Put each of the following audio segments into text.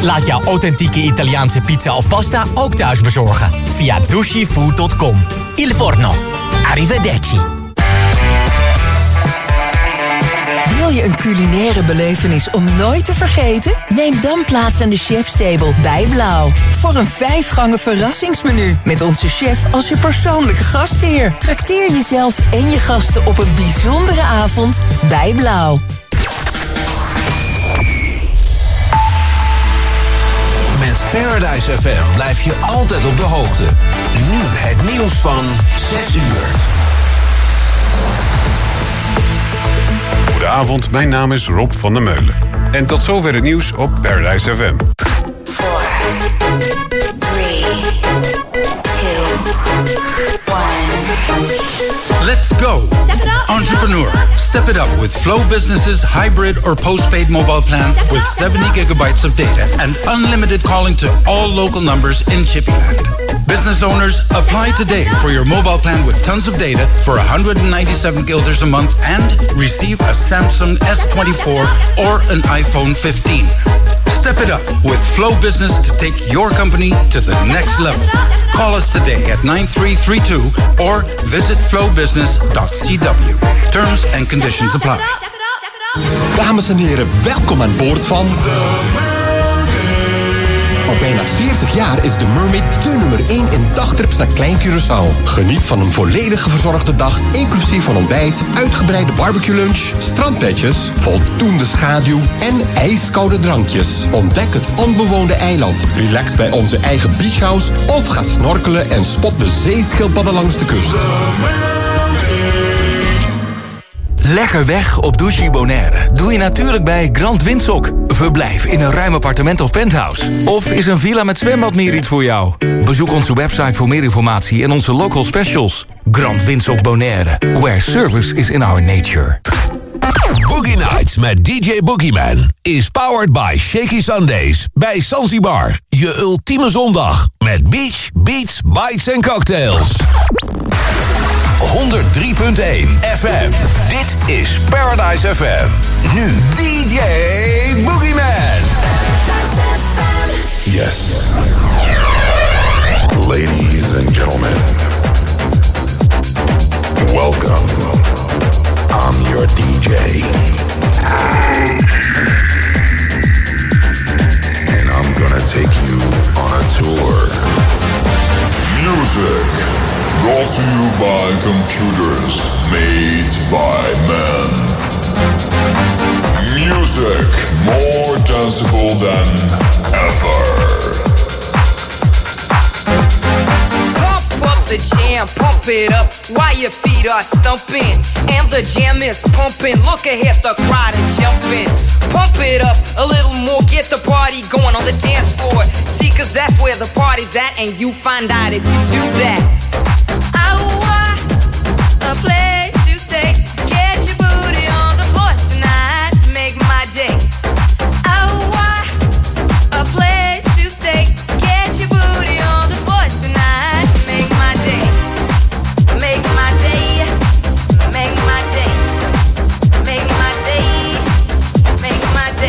Laat jouw authentieke Italiaanse pizza of pasta ook thuis bezorgen. Via dushifood.com. Il forno. Arrivederci. Wil je een culinaire belevenis om nooit te vergeten? Neem dan plaats aan de chefstable bij Blauw. Voor een 5-gangen verrassingsmenu. Met onze chef als je persoonlijke gastheer. Trakteer jezelf en je gasten op een bijzondere avond bij Blauw. Met Paradise FM blijf je altijd op de hoogte. Nu het nieuws van 6 uur. Goedenavond, mijn naam is Rob van der Meulen. En tot zover het nieuws op Paradise FM. 4, 3, 2, 1. Let's go. Entrepreneur. Step it up with Flow Business's hybrid or postpaid mobile plan with 70 gigabytes of data and unlimited calling to all local numbers in Chippyland. Business owners, apply today for your mobile plan with tons of data for 197 guilders a month and receive a Samsung S24 or an iPhone 15. Step it up with Flow Business to take your company to the next level. Call us today at 9332 or visit flowbusiness.cw. Terms and conditions apply. Dames en heren, welkom aan boord van... Al bijna 40 jaar is de Mermaid de nummer 1 in dagtrips naar Klein Curaçao. Geniet van een volledige verzorgde dag, inclusief van ontbijt, uitgebreide barbecue lunch, strandpetjes, voldoende schaduw en ijskoude drankjes. Ontdek het onbewoonde eiland, relax bij onze eigen beachhouse of ga snorkelen en spot de zeeschildpadden langs de kust. Lekker weg op Douchy Bonaire doe je natuurlijk bij Grand Windsock. Verblijf in een ruim appartement of penthouse. Of is een villa met zwembad meer iets voor jou? Bezoek onze website voor meer informatie en onze local specials. Grand Windsock Bonaire, where service is in our nature. Boogie Nights met DJ Boogieman is powered by Shaky Sundays bij Zanzibar. Je ultieme zondag met beach, beats, bites en cocktails. 103.1 FM. Dit is Paradise FM. Nu DJ Boogieman. Yes. Ladies and gentlemen. Welcome. I'm your DJ. And I'm gonna take you on a tour. Music. Brought to you by computers, made by men. Music more danceable than ever. Pump up the jam, pump it up while your feet are stumping. And the jam is pumping, look ahead, the crowd is jumping. Pump it up a little more, get the party going on the dance floor. See, cause that's where the party's at, and you find out if you do that. A place to stay. Get your booty on the floor tonight. Make my day. A place to stay. Get your booty on the floor tonight. Make my day. Make my day. Make my day. Make my day. Make my day.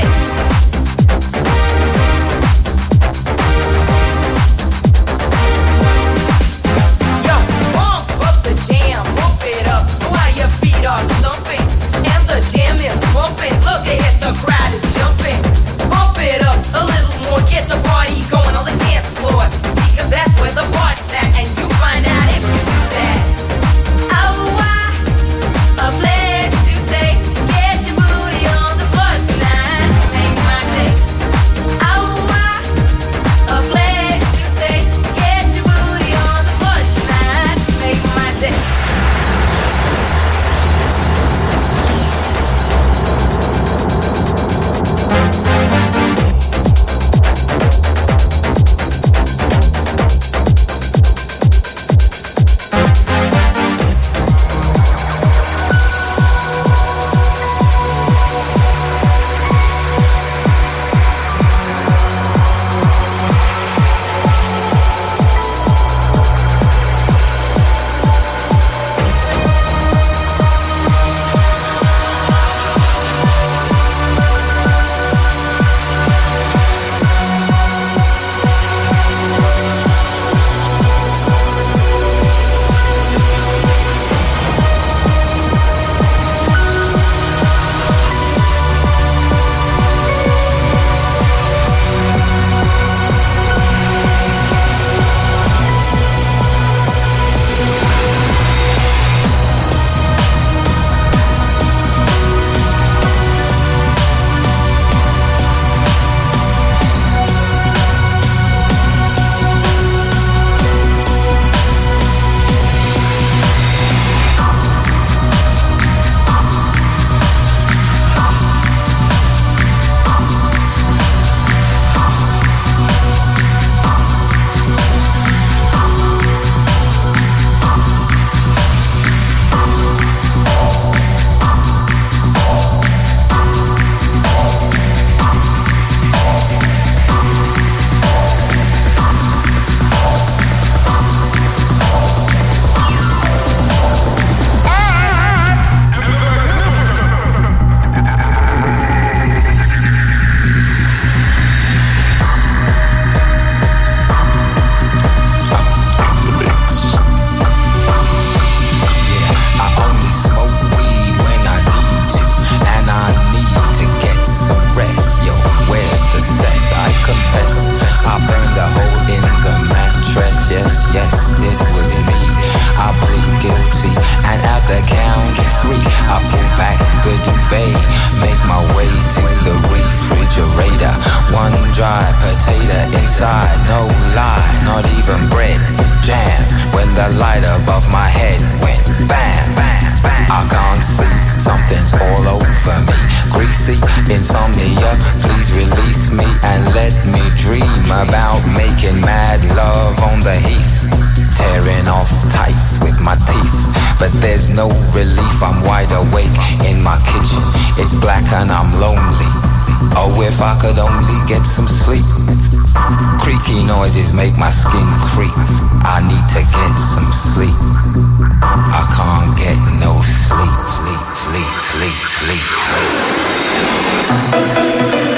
potato inside, no lie, not even bread. Jam, when the light above my head went bam, bam, bam. I can't see, something's all over me. Greasy insomnia, please release me and let me dream about making mad love on the heath. Tearing off tights with my teeth, but there's no relief. I'm wide awake in my kitchen, it's black and I'm lonely. Oh, if I could only get some sleep. Creaky noises make my skin creep. I need to get some sleep. I can't get no sleep. Sleep, sleep, sleep, sleep, sleep.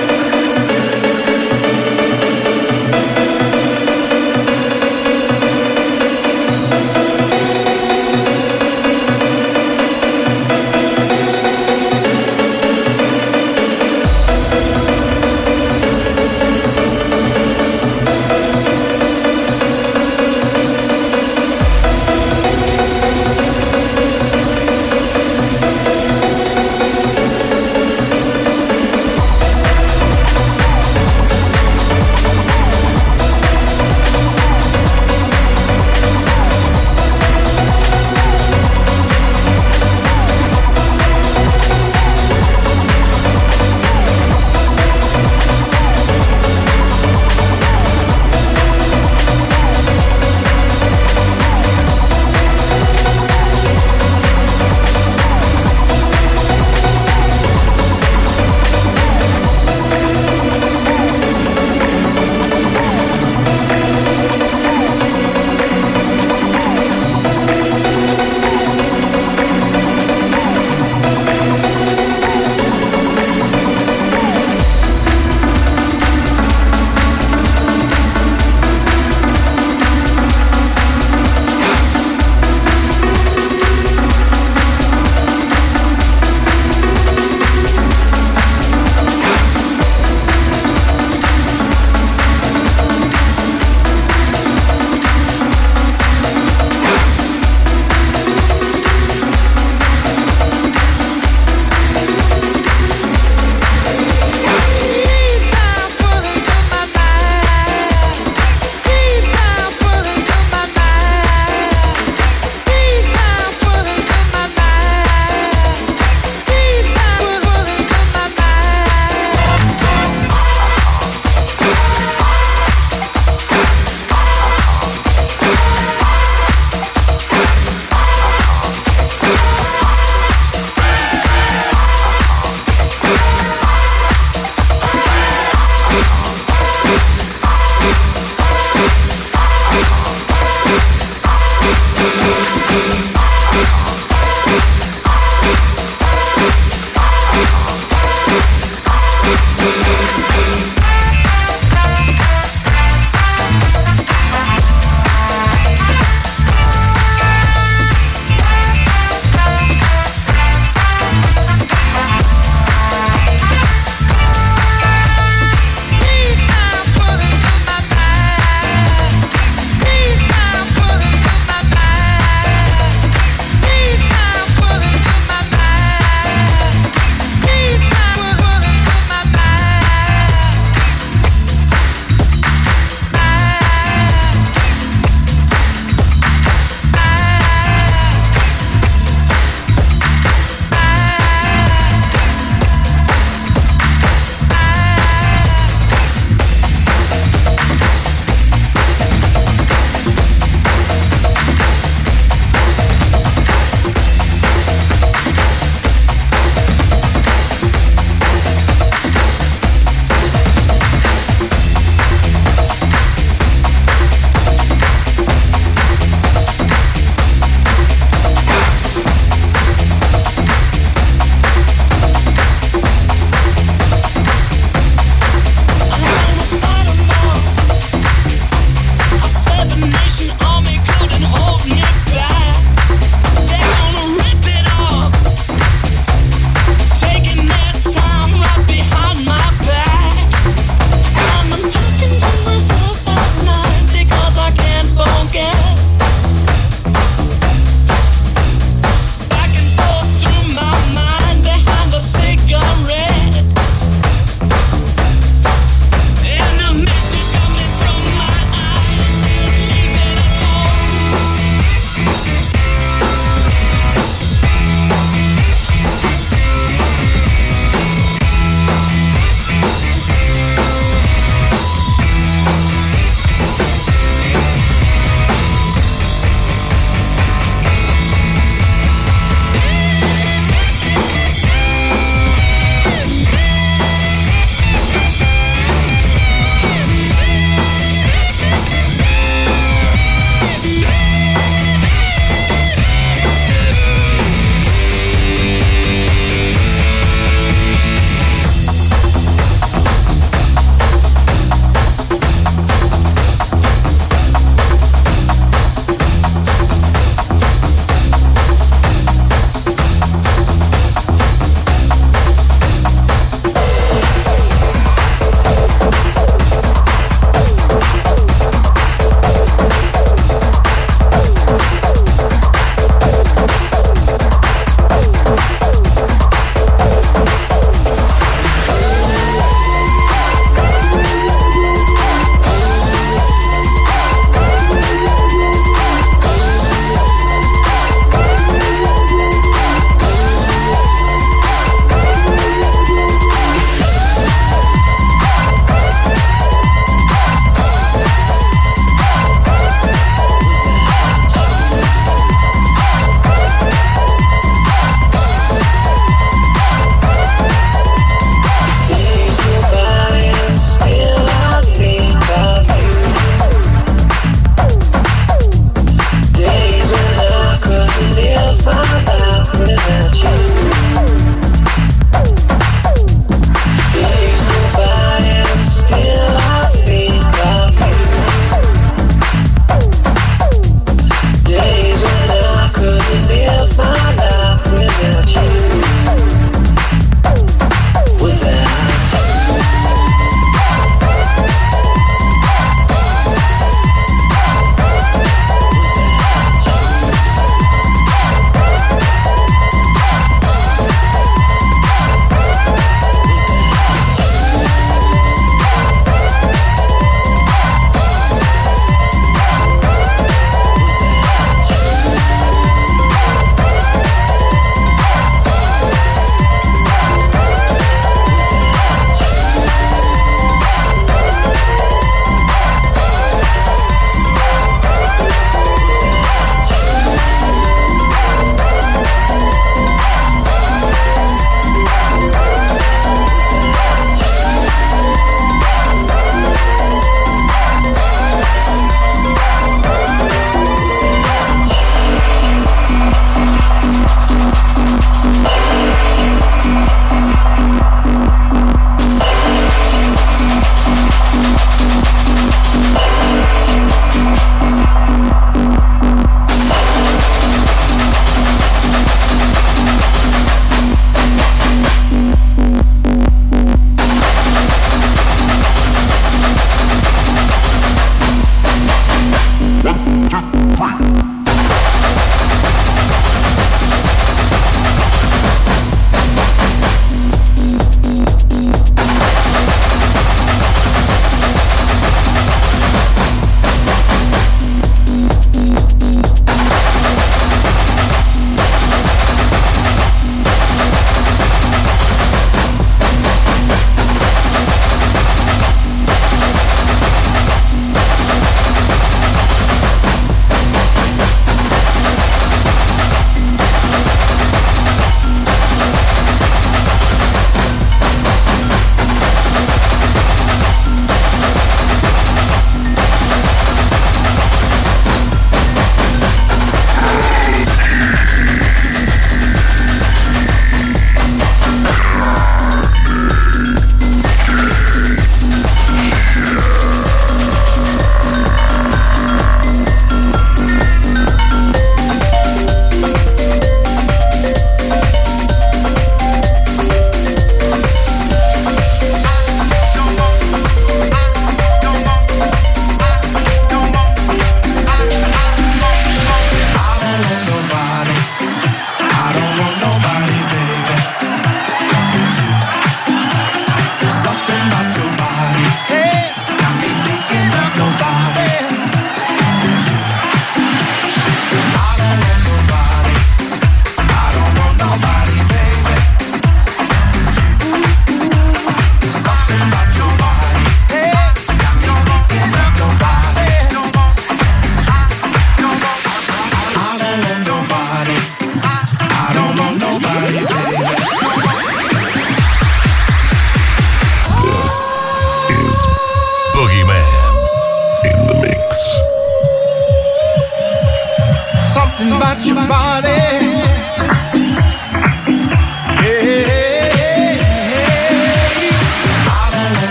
about your body.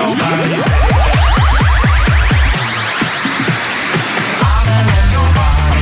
Nobody.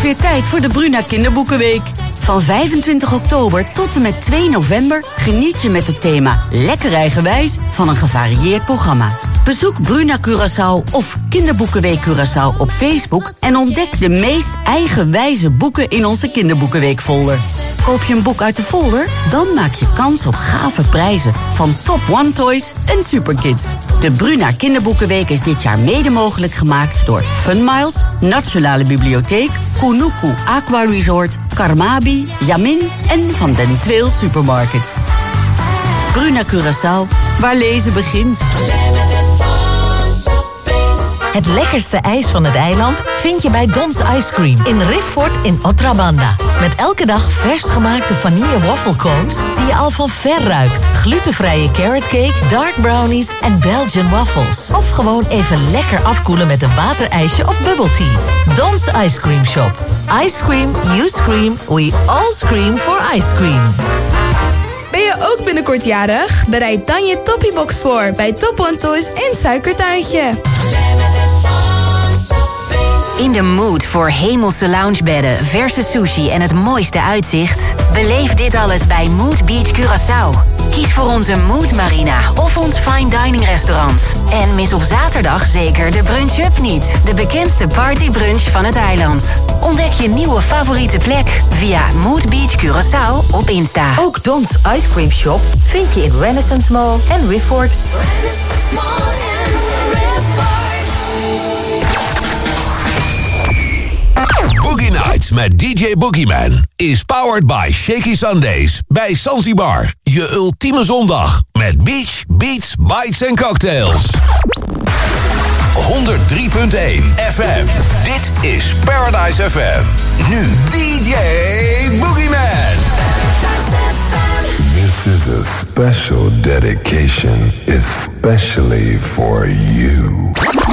weer tijd voor de Bruna Kinderboekenweek. Van 25 oktober tot en met 2 november geniet je met het thema Lekker eigenwijs van een gevarieerd programma. Bezoek Bruna Curaçao of Kinderboekenweek Curaçao op Facebook en ontdek de meest eigenwijze boeken in onze Kinderboekenweekfolder. Koop je een boek uit de folder? Dan maak je kans op gave prijzen van Top One Toys en Superkids. De Bruna Kinderboekenweek is dit jaar mede mogelijk gemaakt door Funmiles, Nationale Bibliotheek, Kunuku Aqua Resort, Karmabi, Yamin en Van den Tweel Supermarket. Bruna Curaçao, waar lezen begint. Het lekkerste ijs van het eiland vind je bij Don's Ice Cream in Rifford in Otrabanda. Met elke dag vers gemaakte vanille wafflecones die je al van ver ruikt. Glutenvrije carrot cake, dark brownies en Belgian waffles. Of gewoon even lekker afkoelen met een waterijsje of bubble tea. Don's Ice Cream Shop. Ice cream, you scream, we all scream for ice cream. Ben je ook binnenkort jarig? Bereid dan je Toppybox voor bij Top One Toys en Suikertuintje. In de mood voor hemelse loungebedden, verse sushi en het mooiste uitzicht? Beleef dit alles bij Mood Beach Curaçao. Kies voor onze Mood Marina of ons fine dining restaurant. En mis op zaterdag zeker de brunch-up niet. De bekendste partybrunch van het eiland. Ontdek je nieuwe favoriete plek via Mood Beach Curaçao op Insta. Ook Don's Ice Cream Shop vind je in Renaissance Mall en Rifford. Boogie Nights met DJ Boogieman is powered by Shaky Sundays bij Zanzibar. Je ultieme zondag met beach, beats, bites en cocktails. 103.1 FM. Dit is Paradise FM. Nu DJ Boogieman. This is a special dedication, especially for you.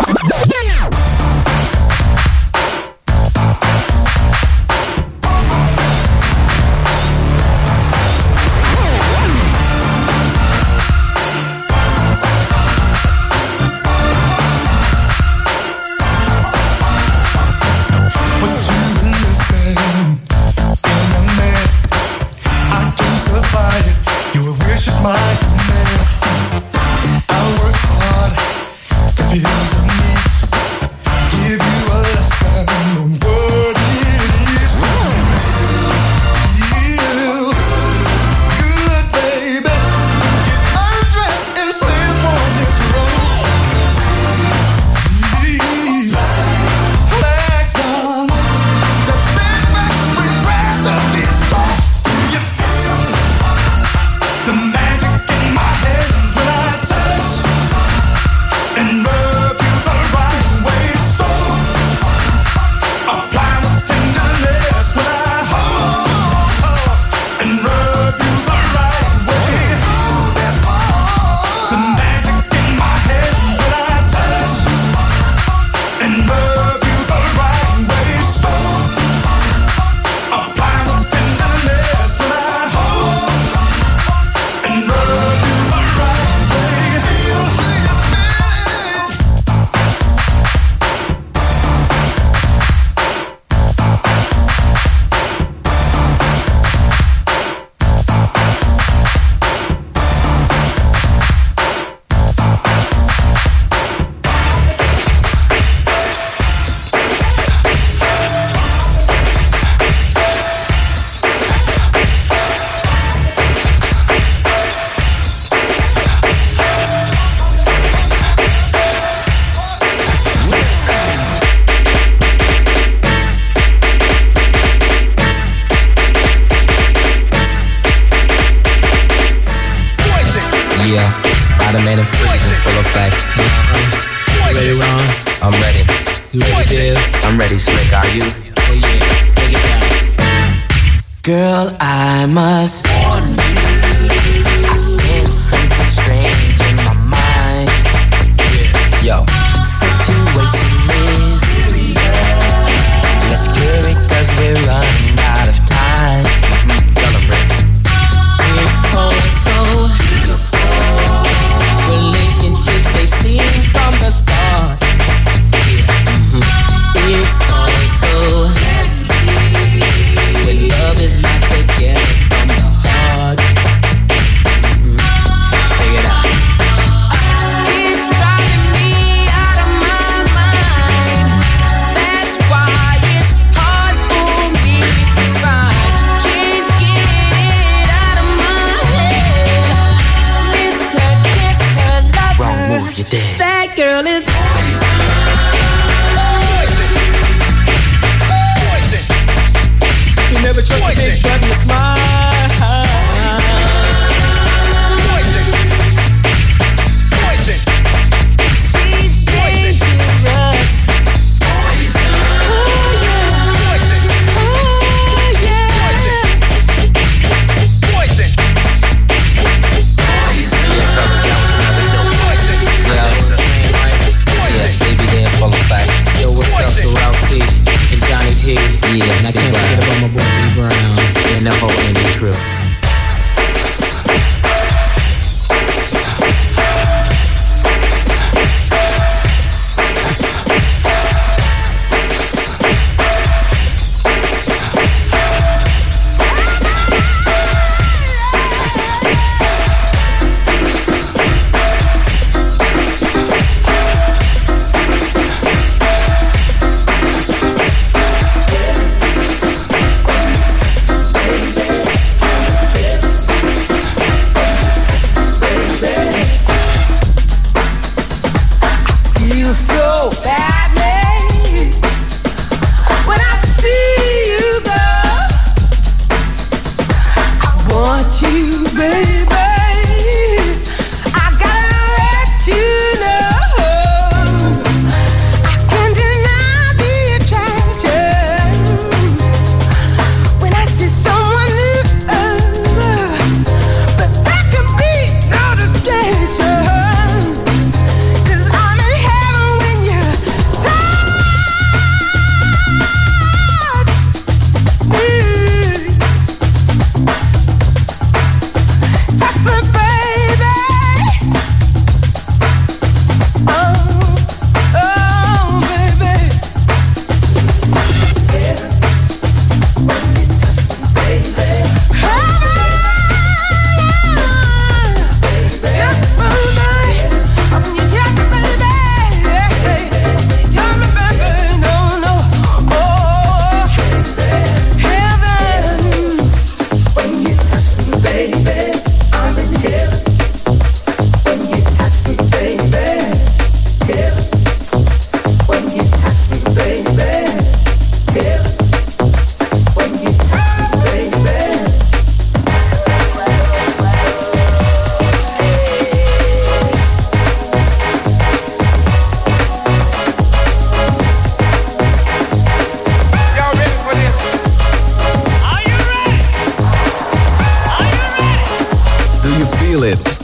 Spider-Man and freezing, full effect. Ready, Ron? I'm ready. You ready, Dave? I'm ready, Slick. Are you? Oh yeah, take it down. Girl, I must warn you. I sense something strange in my mind. Yo, situation is serious. Let's clear it 'cause we're running out of time. Tell 'em, Rick. It's all so beautiful. Relationships, they seem from the start. It's all so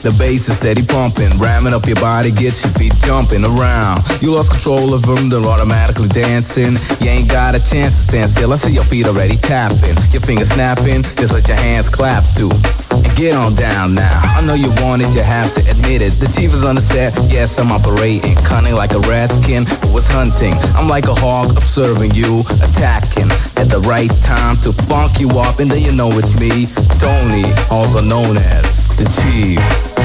The bass is steady pumping, ramming up your body, gets your feet jumping around. You lost control of them, they're automatically dancing. You ain't got a chance to stand still, I see your feet already tapping. Your fingers snapping, just let your hands clap too. And get on down now, I know you want it, you have to admit it. The chief is on the set, yes I'm operating. Cunning like a redskin who was hunting. I'm like a hawk observing you, attacking at the right time to funk you up. And then you know it's me, Tony, also known as the Chief.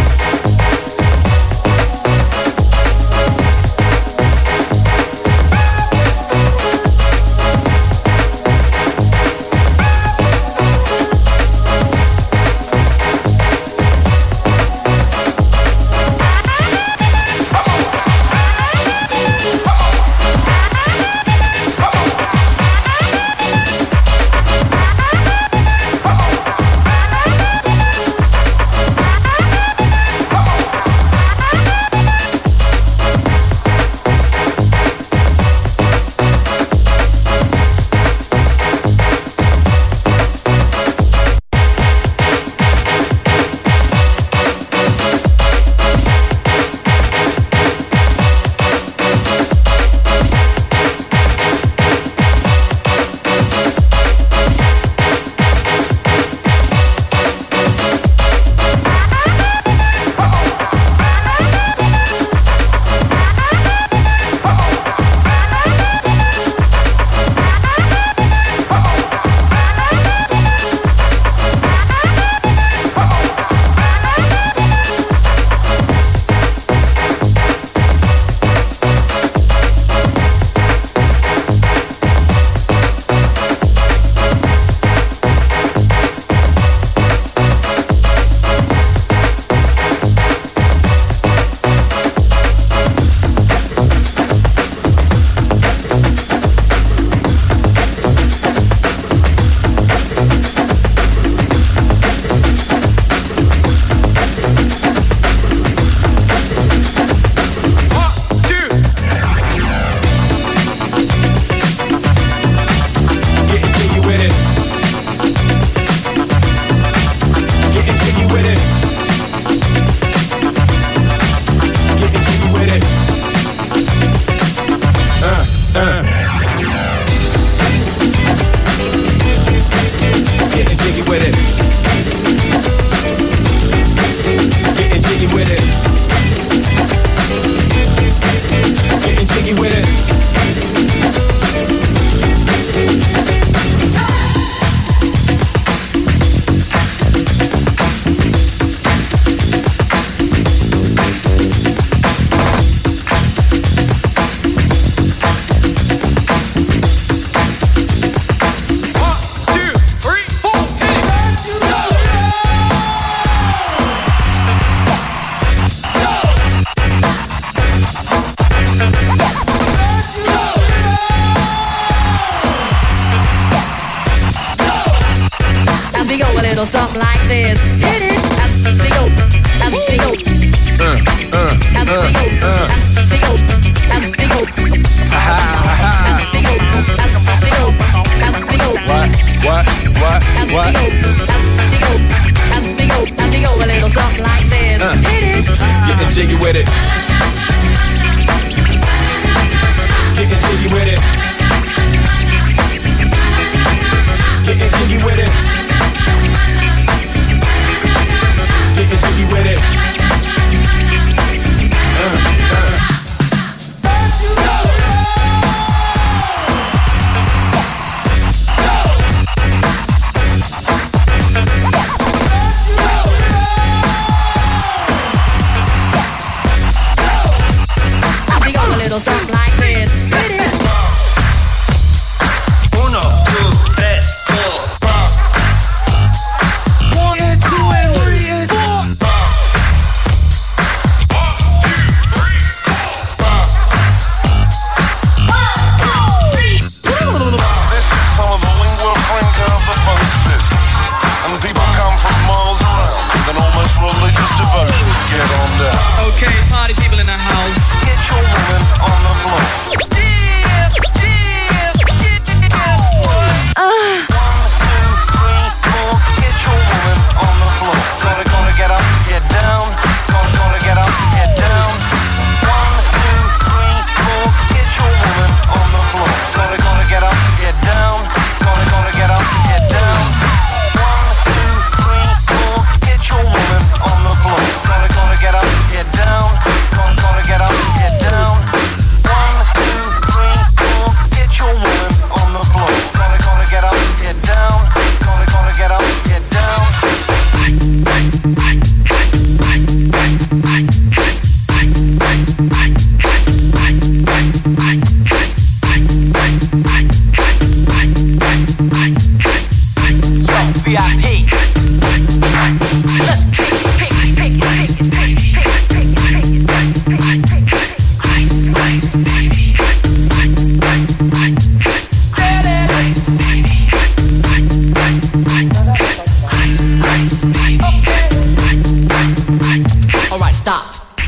Something like this. Hit it. What? A little something like this. Hit it. Getting jiggy with it. Getting jiggy with it. Getting jiggy with it. Getting jiggy with it.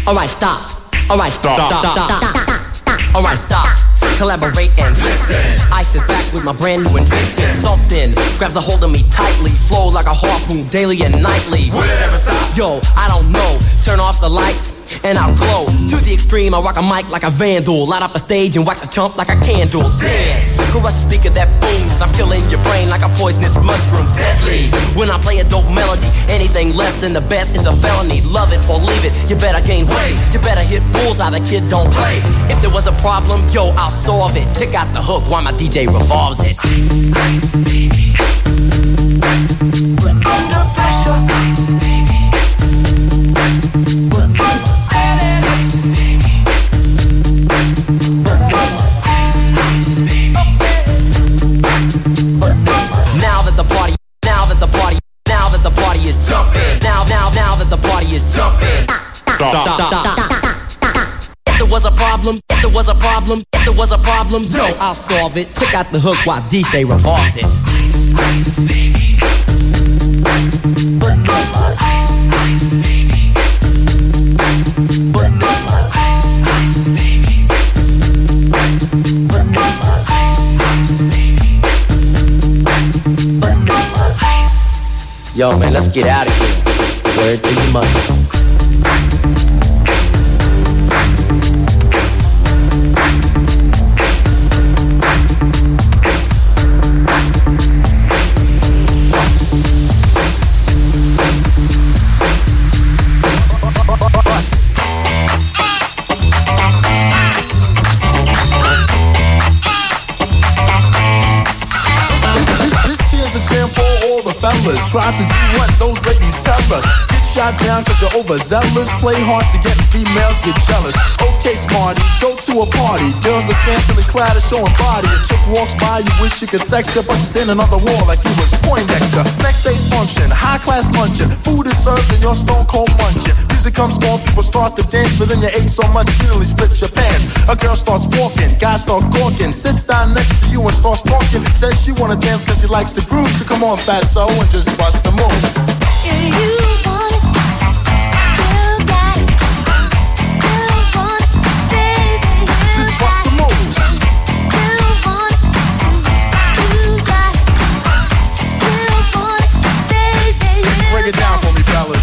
Alright, stop. Alright, stop. Alright, stop. Collaborate and listen. I sit back with my brand new invention. Something grabs a hold of me tightly. Flow like a harpoon daily and nightly. Will it ever stop? Yo, I don't know. Turn off the lights and I'll glow. To the extreme, I rock a mic like a vandal. Light up a stage and wax a chump like a candle. Dance, crush a speaker that booms. I'm killing your brain like a poisonous mushroom. Deadly, when I play a dope melody. Anything less than the best is a felony. Love it or leave it, you better gain weight. You better hit bullseye, the kid don't play. If there was a problem, yo, I'll solve it. Check out the hook while my DJ revolves it. We're under pressure. If there was a problem, yo, I'll solve it. Check out the hook while DJ revolves it. Yo, man, let's get out of here. Word to your mother. Try to do what those ladies tell us. Get shot down cause you're overzealous. Play hard to get females, get jealous. Okay, smarty, go to a party. Girls are scantily clad and showing body. A chick walks by, you wish you could sex her, but she's standing on the wall like you was Poindexter. Next day function, high class luncheon. Food is served and you're stone cold munching. Music comes on, people start to dance, but then you ate so much you nearly split your pants. A girl starts walking, guys start gawking. Sits down next to you and starts talking. Says she wanna dance cause she likes the groove. So come on, fatso, and just bust the move. You want it, you got it. You want it, baby. Just bust the move. You want it, you got it. You want it, baby. Break it down for me, fellas.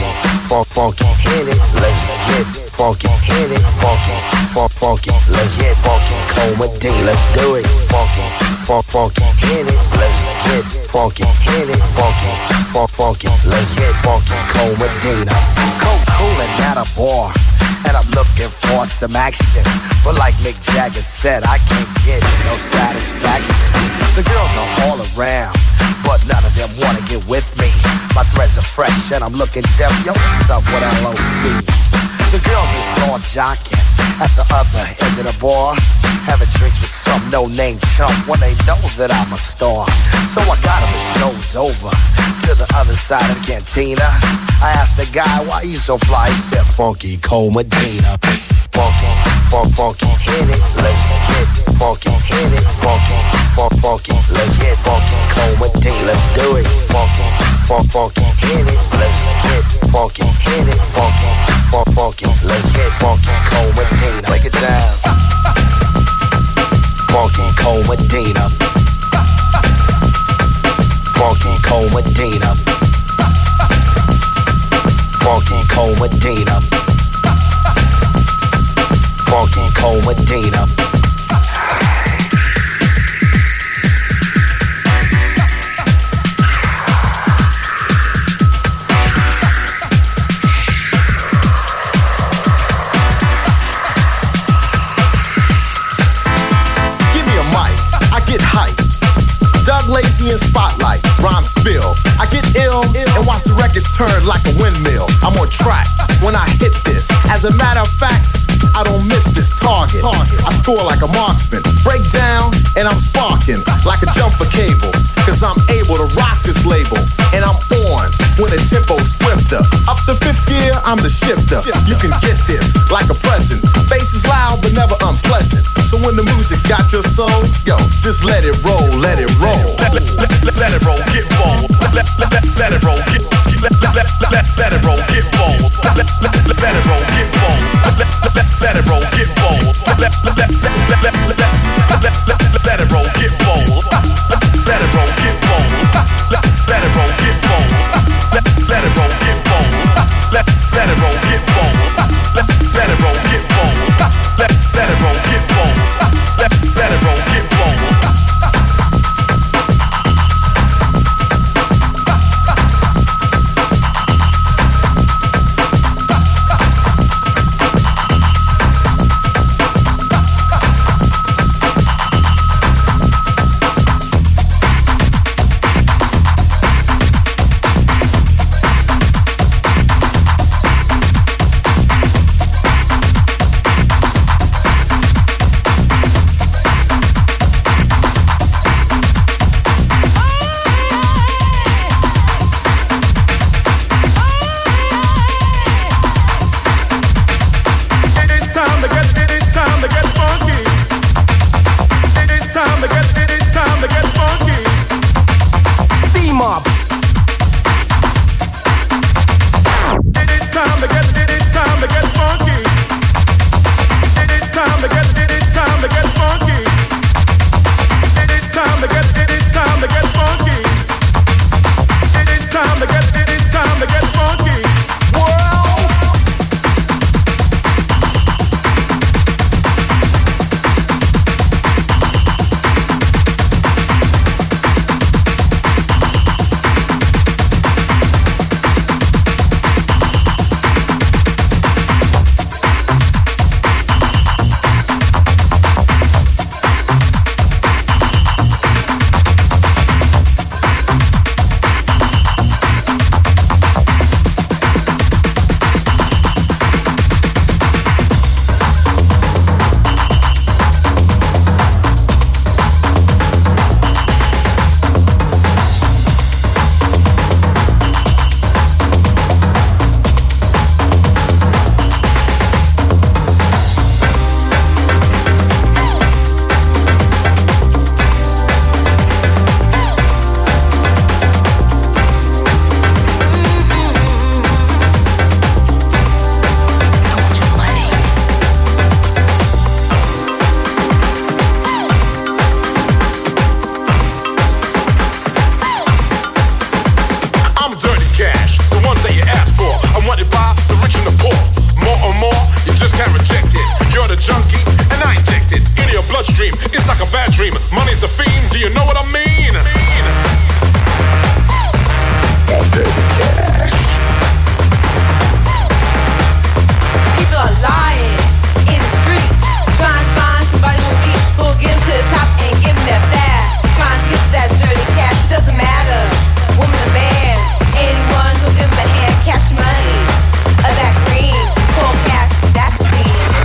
Funky, hit it, let's get funky, hit it, funky, let's get funky, comedy, let's do it, funky, hit it, let's get funky, hit it, funky, let's get funky, comedy. Coolin' at a bar, and I'm looking for some action, but like Mick Jagger said, I can't get no satisfaction. The girls are all around, but none of them wanna get with me. My threads are fresh and I'm looking deaf. Yo, what's up with LOC? The girls is all jocking at the other end of the bar, having drinks with some no-name chump when they know that I'm a star. So I got them strolled over to the other side of the cantina. I asked the guy why he's so fly. He said, Funky Cole Medina. Funky, hit it, let's get funky, hit it, funky, let's get funky, comedy, let's do it, funky, hit it, let's get funky, hit it, funky, let's get funky, comedy, break it down, funky, comedy, funky, comedy, funky, comedy. Funky Cold Medina. Give me a mic, I get hype. Doug Lazy in Spotlight, rhyme spill. I get ill and watch the records turn like a windmill. I'm on track when I hit this. As a matter of fact, I don't miss this target. I score like a marksman. Break down and I'm sparking like a jumper cable. Cause I'm able to rock this label. And I'm on when the tempo's swifter. Up to fifth gear, I'm the shifter. You can get this like a present. Bass is loud but never unpleasant. So when the music's got your soul, yo, just let it roll, let it roll. Let it roll, get bold. Let it roll, get let it roll, get bold. Let it roll, get bold. Let it roll, get bold. Let it roll, get bold. Let it roll, get bold. Let it roll, get bold. Let it roll, get bold. Let it roll, get bold. Let it roll, get bold. Let it roll, get bold. Let it roll, get bold. Let it roll, get bold.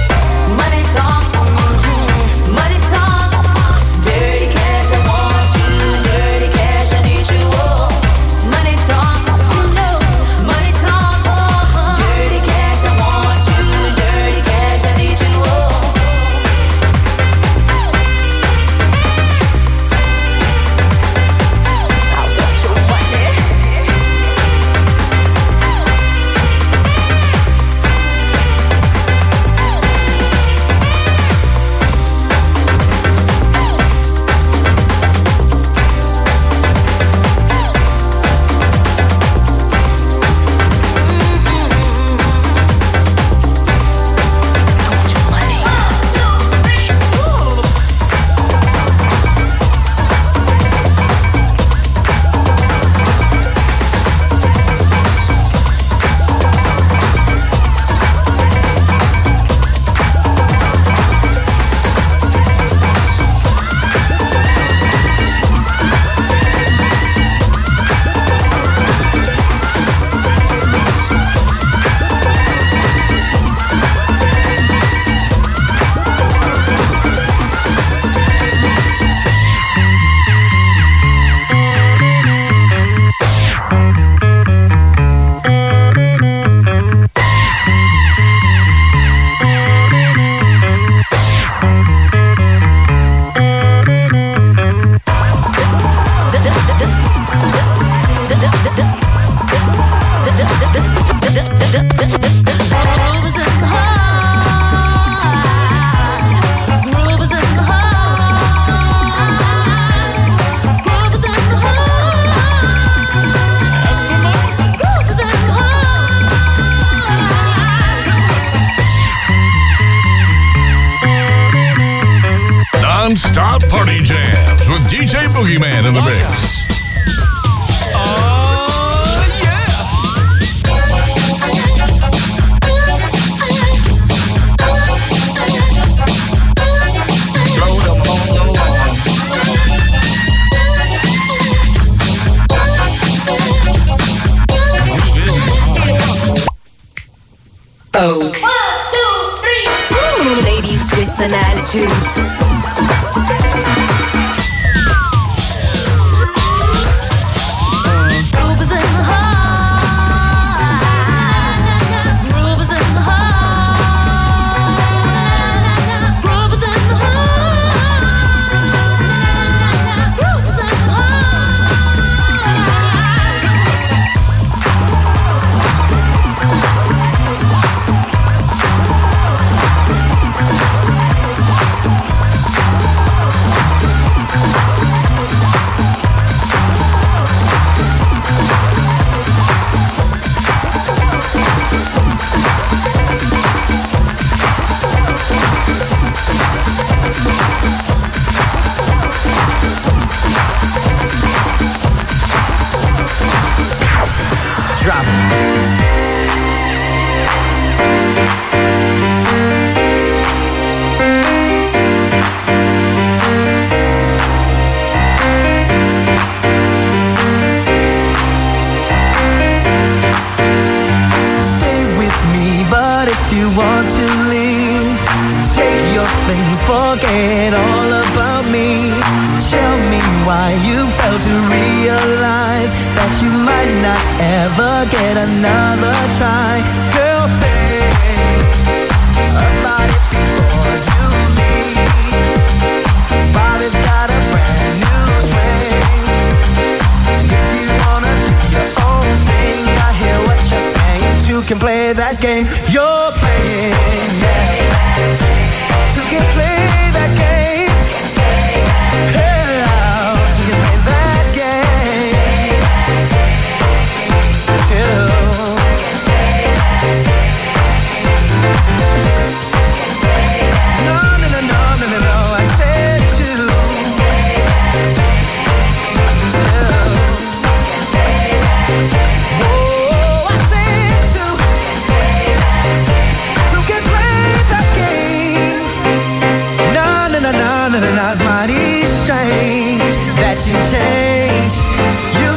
Money talks, dirty cash, I want you. Non-stop party jams with DJ Boogeyman in the mix. Vogue. 1, 2, 3. Ladies with an attitude. Forget all about me. Tell me why you failed to realize that you might not ever get another try. Girl, think about it before you leave. Bobby's got a brand new swing. If you wanna do your own thing, I hear what you're saying. You can play that game you're playing, yeah. You can play that game. Hey, you can play that game too. No, I said too. Whoa, I said too. You can play that game. No, it's mighty strange that you change. You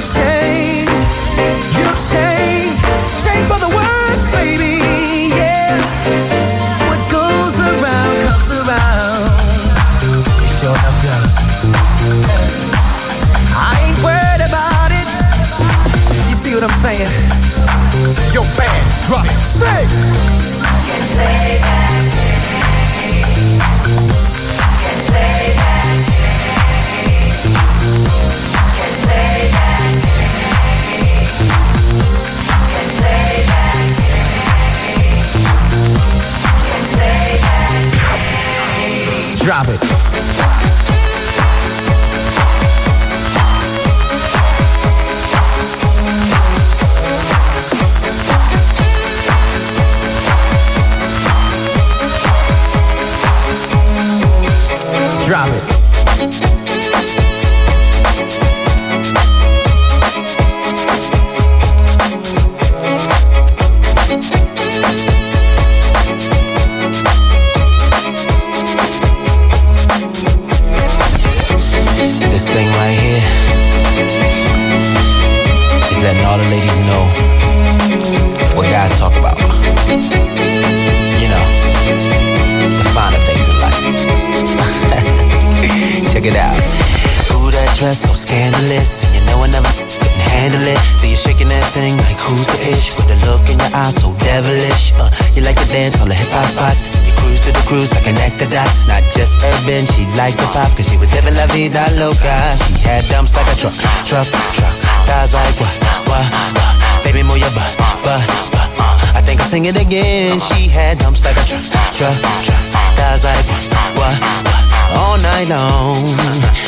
change for the worse, baby, yeah. What goes around comes around. You sure enough does. I ain't worried about it. You see what I'm saying? Yo, band, drop it, sing. I can play that game. Play that game. Can play that game. Can play that game. Can play that game. Drop it. Drop it. This thing right here is letting all the ladies know what guys talk about. You know, the finer things in life. Check it out. Ooh, that dress so scandalous, and you know I never couldn't handle it. So you're shaking that thing like who's the ish, with a look in your eyes so devilish. You like to dance on the hip hop spots. You cruise to the cruise like connect the dots. Not just urban, she liked the pop, cause she was living la vida loca. She had dumps like a truck. Thighs like what? Baby, move your butt. I think I'll sing it again. She had dumps like a truck. Thighs like what? All night long.